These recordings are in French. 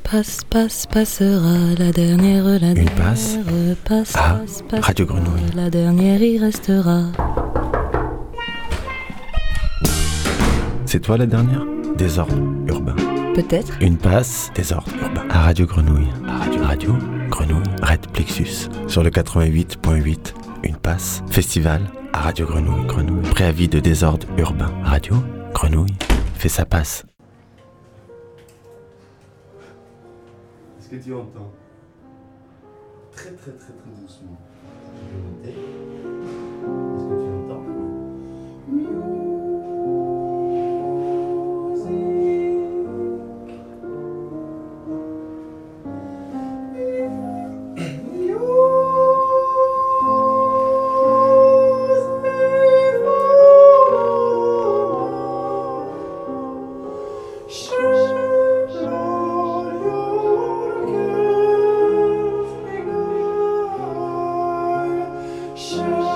Passera la dernière, Une passe à Radio Grenouille. La dernière y restera. C'est toi la dernière? Désordre urbain. Peut-être. Une passe, désordre urbain. À Radio Grenouille. Radio Grenouille. Red Plexus. Sur le 88.8. Une passe. Festival à Radio Grenouille. Préavis de désordre urbain. Radio Grenouille fait sa passe. Est-ce que tu entends? Très doucement. Je vais noter. Est-ce que tu entends? Sure.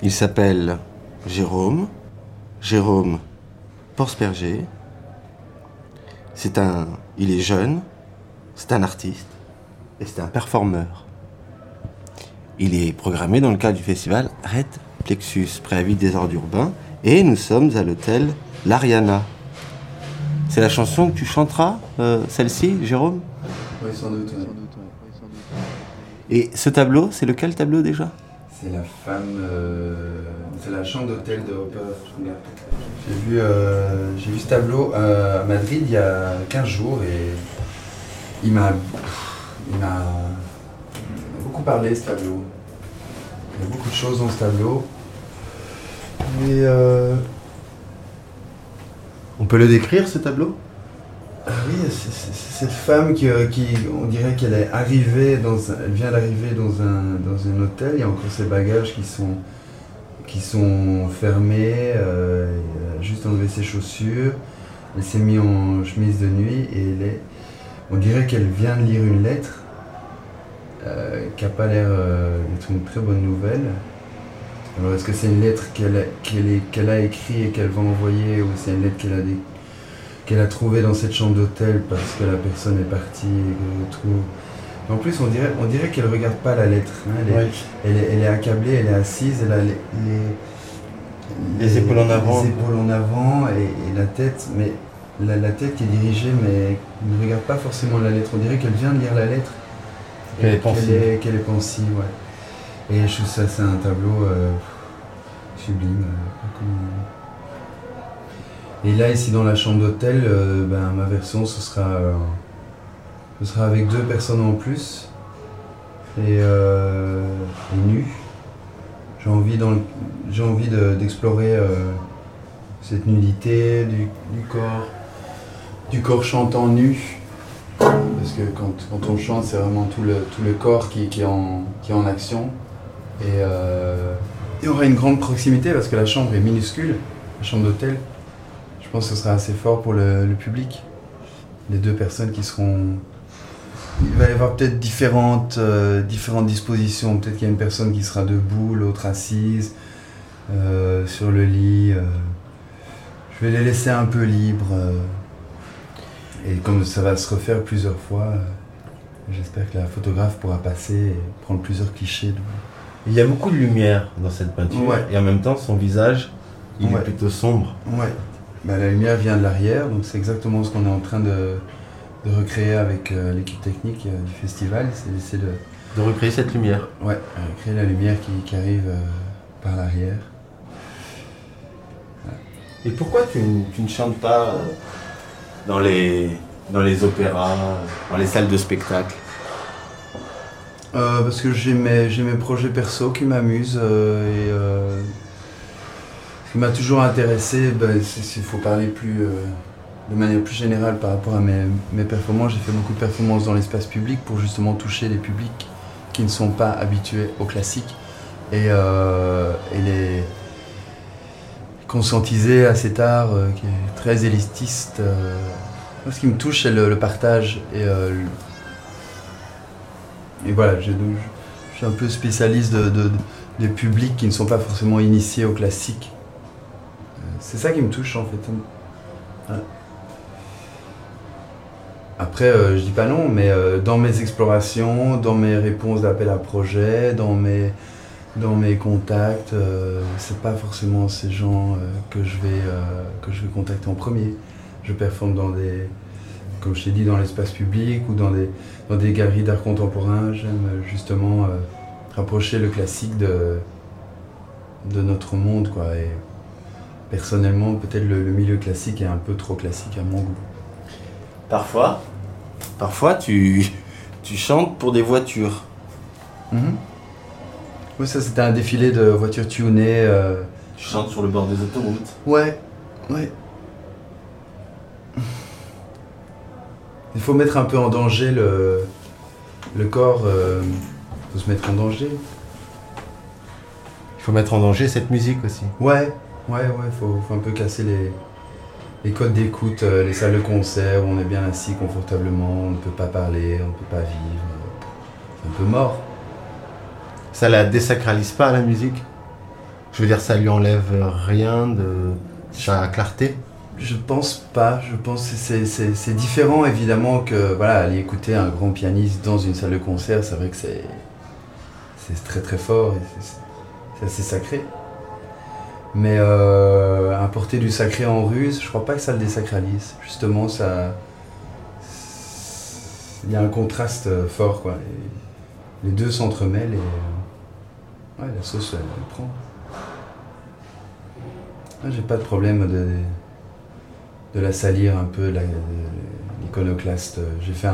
Il s'appelle Jérôme Porsperger. Il est jeune, c'est un artiste et c'est un performeur. Il est programmé dans le cadre du festival Red Plexus, préavis des ordres urbains, et nous sommes à l'hôtel L'Ariana. C'est la chanson que tu chanteras, celle-ci, Jérôme ? Oui, sans doute. Ouais. Et ce tableau, c'est lequel tableau déjà ? C'est la femme, c'est la chambre d'hôtel de Hopper. J'ai vu ce tableau à Madrid il y a 15 jours et il m'a beaucoup parlé, ce tableau. Il y a beaucoup de choses dans ce tableau. Et On peut le décrire, ce tableau ? oui, c'est cette femme qui, on dirait qu'elle est arrivée elle vient d'arriver dans un hôtel. Il y a encore ses bagages qui sont fermés. Elle a juste enlevé ses chaussures. Elle s'est mise en chemise de nuit et on dirait qu'elle vient de lire une lettre qui n'a pas l'air d'être une très bonne nouvelle. Alors est-ce que c'est une lettre qu'elle a écrite et qu'elle va envoyer, ou c'est une lettre qu'elle a trouvée dans cette chambre d'hôtel parce que la personne est partie et que tout. En plus, on dirait qu'elle ne regarde pas la lettre. Hein. Elle est accablée, elle est assise, elle a les épaules en avant. Les épaules en avant et la tête, mais la tête qui est dirigée, mais elle ne regarde pas forcément la lettre. On dirait qu'elle vient de lire la lettre. Qu'elle est pensive. Qu'elle est pensive, ouais. Et je trouve ça, c'est un tableau sublime. Et là, ici dans la chambre d'hôtel, ma version, ce sera avec 2 personnes en plus et nues. J'ai envie d'explorer cette nudité du corps chantant nu. Parce que quand on chante, c'est vraiment tout le corps qui est en action. Et il y aura une grande proximité parce que la chambre est minuscule, la chambre d'hôtel. Je pense que ce sera assez fort pour le public. Les 2 personnes qui seront... Il va y avoir peut-être différentes dispositions. Peut-être qu'il y a une personne qui sera debout, l'autre assise, sur le lit. Je vais les laisser un peu libres. Et comme ça va se refaire plusieurs fois, j'espère que la photographe pourra passer et prendre plusieurs clichés. Il y a beaucoup de lumière dans cette peinture, ouais. Et en même temps, son visage, il est plutôt sombre. Ouais. La lumière vient de l'arrière, donc c'est exactement ce qu'on est en train de recréer avec l'équipe technique du festival. C'est de recréer cette lumière. Ouais, recréer la lumière qui arrive par l'arrière. Ouais. Et pourquoi tu ne chantes pas dans les opéras, dans les salles de spectacle ? Parce que j'ai mes projets perso qui m'amusent et ce qui m'a toujours intéressé, s'il faut parler de manière plus générale par rapport à mes performances. J'ai fait beaucoup de performances dans l'espace public pour justement toucher les publics qui ne sont pas habitués au classique et les conscientiser à cet art qui est très élitiste. Ce qui me touche, c'est le partage et voilà, je suis un peu spécialiste des publics qui ne sont pas forcément initiés au classique. C'est ça qui me touche en fait. Ouais. Après, je dis pas non, mais dans mes explorations, dans mes réponses d'appel à projet, dans mes contacts, c'est pas forcément ces gens que je vais contacter en premier. Je performe comme je t'ai dit, dans l'espace public ou dans des galeries d'art contemporain. J'aime justement rapprocher le classique de notre monde, quoi. Et personnellement, peut-être le milieu classique est un peu trop classique à mon goût. Parfois tu chantes pour des voitures. Mm-hmm. Oui, ça c'était un défilé de voitures tunées. Tu chantes sur le bord des autoroutes. Ouais. Il faut mettre un peu en danger le corps. Il faut se mettre en danger. Il faut mettre en danger cette musique aussi. Ouais. Faut un peu casser les codes d'écoute, les salles de concert où on est bien assis confortablement, on ne peut pas parler, on ne peut pas vivre. C'est un peu mort. Ça la désacralise pas, la musique ? Je veux dire, ça lui enlève rien de sa clarté? Je pense pas, je pense que c'est différent évidemment que voilà, aller écouter un grand pianiste dans une salle de concert, c'est vrai que c'est très très fort et c'est assez sacré. Mais importer du sacré en russe, je crois pas que ça le désacralise. Justement, il y a un contraste fort, quoi. Et les deux s'entremêlent et ouais, la sauce elle prend. Moi, j'ai pas de problème de la salir un peu, l'iconoclaste. J'ai fait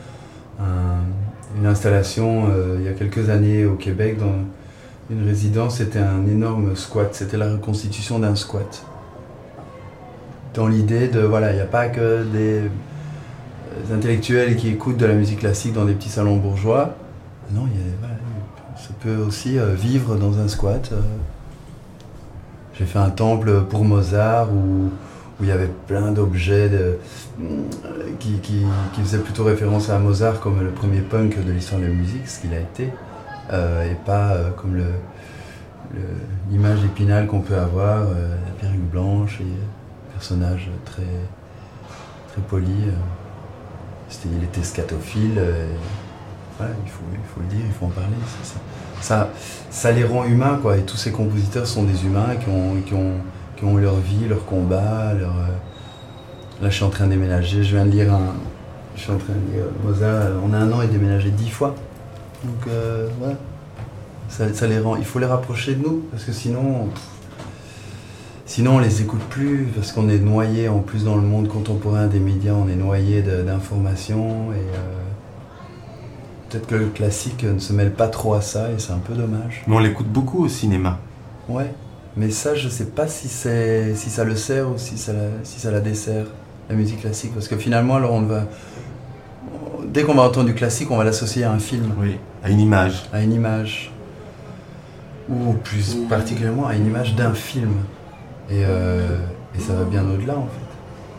une installation il y a quelques années au Québec dans une résidence, c'était un énorme squat, c'était la reconstitution d'un squat. Dans l'idée de, voilà, il n'y a pas que des intellectuels qui écoutent de la musique classique dans des petits salons bourgeois. Non, voilà, ça peut aussi vivre dans un squat. J'ai fait un temple pour Mozart où il y avait plein d'objets qui faisaient plutôt référence à Mozart comme le premier punk de l'histoire de la musique, ce qu'il a été. Et pas comme l'image épinale qu'on peut avoir, la perruque blanche et le personnage très, très poli. Il était scatophile. Voilà, il faut le dire, il faut en parler. Ça les rend humains, quoi. Et tous ces compositeurs sont des humains qui ont leur vie, leur combat. Là, je suis en train de déménager. Je suis en train de lire Mozart. En un an, il a déménagé 10 fois. Donc voilà, ça les rend. Il faut les rapprocher de nous parce que sinon on les écoute plus parce qu'on est noyé en plus dans le monde contemporain des médias, on est noyé d'informations et peut-être que le classique ne se mêle pas trop à ça et c'est un peu dommage. Mais on l'écoute beaucoup au cinéma. Ouais, mais ça je sais pas si ça le sert ou si ça la dessert, la musique classique, parce que finalement alors dès qu'on va entendre du classique, on va l'associer à un film. Oui, à une image. À une image. Ou plus particulièrement à une image d'un film. Et ça va bien au-delà en fait.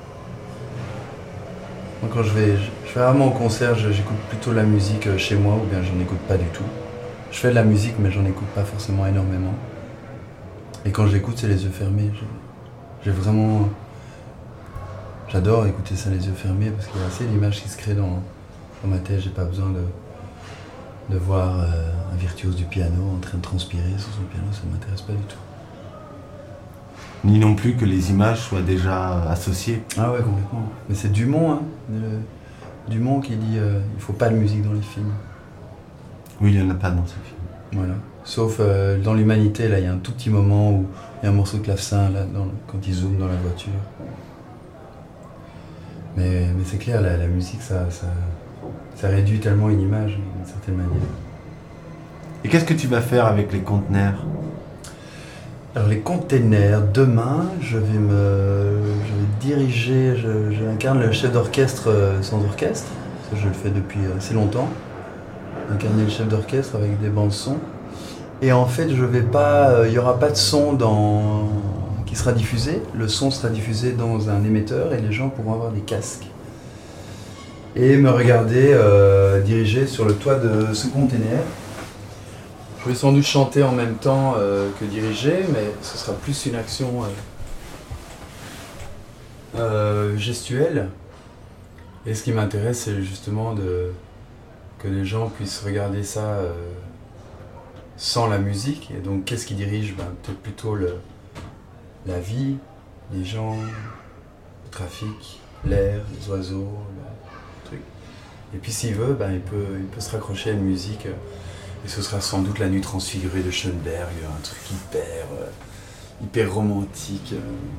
Moi, quand je vais rarement au concert, j'écoute plutôt la musique chez moi ou bien j'en écoute pas du tout. Je fais de la musique mais j'en écoute pas forcément énormément. Et quand j'écoute, c'est les yeux fermés. J'adore écouter ça les yeux fermés parce qu'il y a assez d'images qui se créent dans ma tête. J'ai pas besoin de voir un virtuose du piano en train de transpirer sur son piano, ça m'intéresse pas du tout. Ni non plus que les images soient déjà associées. Ah ouais, complètement. Mais c'est Dumont, hein. Dumont qui dit il faut pas de musique dans les films. Oui, il n'y en a pas dans ce film. Voilà. Sauf dans l'Humanité, là, il y a un tout petit moment où il y a un morceau de clavecin là, quand il zoome dans la voiture. Mais c'est clair, la musique, ça réduit tellement une image, d'une certaine manière. Et qu'est-ce que tu vas faire avec les conteneurs? Alors les containers, demain, je vais diriger, j'incarne le chef d'orchestre sans orchestre, parce que je le fais depuis assez longtemps, incarner le chef d'orchestre avec des bandes son. Et en fait, il n'y aura pas de son qui sera diffusé, le son sera diffusé dans un émetteur et les gens pourront avoir des casques. Et me regarder diriger sur le toit de ce container. Je vais sans doute chanter en même temps que diriger, mais ce sera plus une action gestuelle. Et ce qui m'intéresse, c'est justement que les gens puissent regarder ça sans la musique. Et donc, qu'est-ce qui dirige? Peut-être plutôt la vie, les gens, le trafic, l'air, les oiseaux, le truc. Et puis s'il veut, il peut se raccrocher à une musique. Et ce sera sans doute La Nuit transfigurée de Schoenberg, un truc hyper romantique.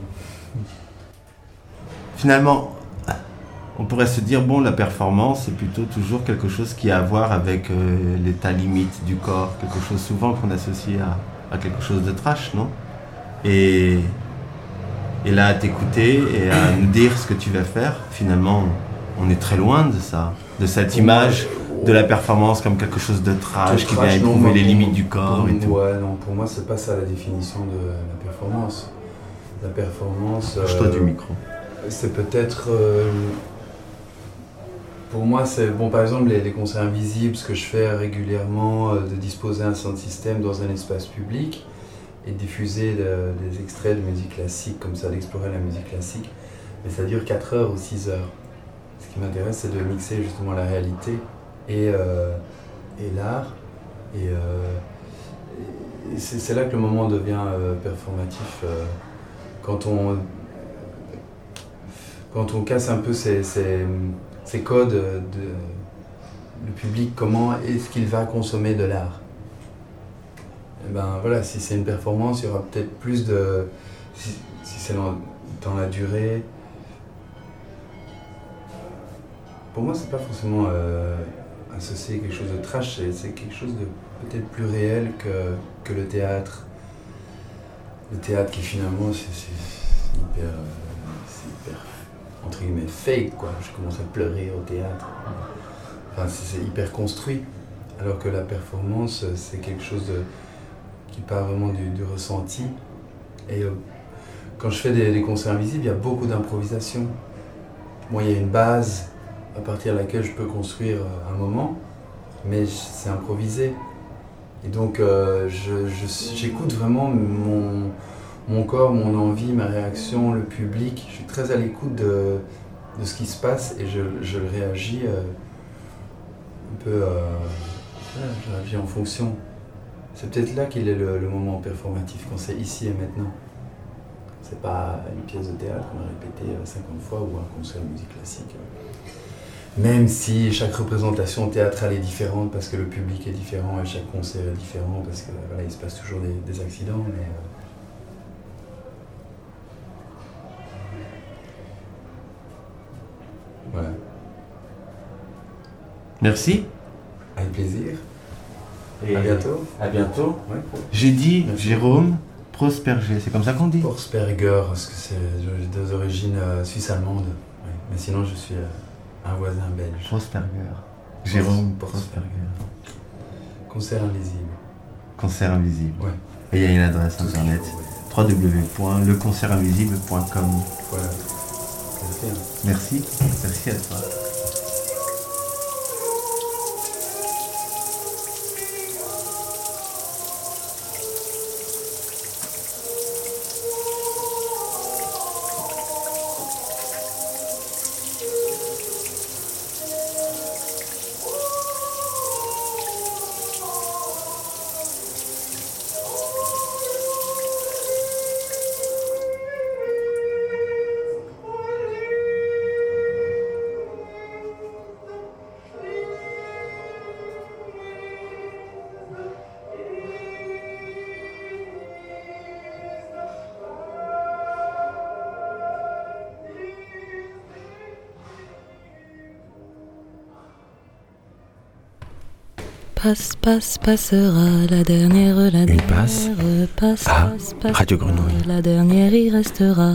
Finalement, on pourrait se dire, bon, la performance, c'est plutôt toujours quelque chose qui a à voir avec l'état limite du corps, quelque chose souvent qu'on associe à quelque chose de trash, non? Et là, à t'écouter et à nous dire ce que tu vas faire, finalement, on est très loin de ça, de cette image de la performance comme quelque chose de trash qui vient éprouver les limites du corps et tout. Ouais, non, pour moi, c'est pas ça la définition de la performance. La performance... Lâche-toi du micro. C'est peut-être... pour moi, c'est... Bon, par exemple, les concerts invisibles, ce que je fais régulièrement, de disposer un sound system dans un espace public, et de diffuser des extraits de musique classique, comme ça, d'explorer la musique classique. Mais ça dure 4 heures ou 6 heures. Ce qui m'intéresse, c'est de mixer justement la réalité et l'art. Et c'est là que le moment devient performatif. Quand on casse un peu ces codes, le public, comment est-ce qu'il va consommer de l'art? Et ben voilà, si c'est une performance, il y aura peut-être plus de... Si c'est dans la durée... Pour moi, c'est pas forcément associé à quelque chose de trash, c'est quelque chose de peut-être plus réel que le théâtre. Le théâtre qui finalement, c'est hyper, entre guillemets, fake, quoi. Je commence à pleurer au théâtre. Enfin, c'est hyper construit. Alors que la performance, c'est quelque chose qui part vraiment du ressenti. Et quand je fais des concerts invisibles, il y a beaucoup d'improvisation. Moi, il y a une base à partir de laquelle je peux construire un moment, mais c'est improvisé. Et donc, j'écoute vraiment mon corps, mon envie, ma réaction, le public. Je suis très à l'écoute de ce qui se passe et je réagis un peu... je réagis en fonction. C'est peut-être là qu'il est le moment performatif, quand c'est ici et maintenant. C'est pas une pièce de théâtre qu'on a répétée 50 fois ou un concert de musique classique. Même si chaque représentation théâtrale est différente parce que le public est différent et chaque concert est différent parce que voilà, il se passe toujours des accidents. Mais, voilà. Merci. Avec plaisir. Et à bientôt. À bientôt. Ouais. J'ai dit Merci. Jérôme Prosperger, c'est comme ça qu'on dit? Prosperger, parce que c'est des origines suisse-allemandes. Ouais. Mais sinon, je suis un voisin belge. Prosperger. Jérôme Prosperger. Concert invisible. Concert invisible. Ouais. Et il y a une adresse internet, www.leconcertinvisible.com. Voilà. Merci. Merci à toi. Passera la dernière, passe passe, Radio Grenouille. La dernière y restera.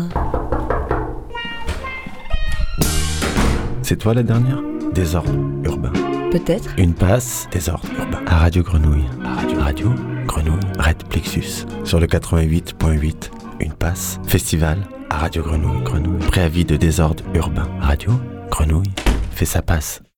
C'est toi la dernière? Désordre urbain. Peut-être. Une passe, désordre urbain. À Radio Grenouille. Radio Grenouille, Red Plexus. Sur le 88.8, une passe. Festival à Radio Grenouille. Préavis de désordre urbain. Radio Grenouille fait sa passe.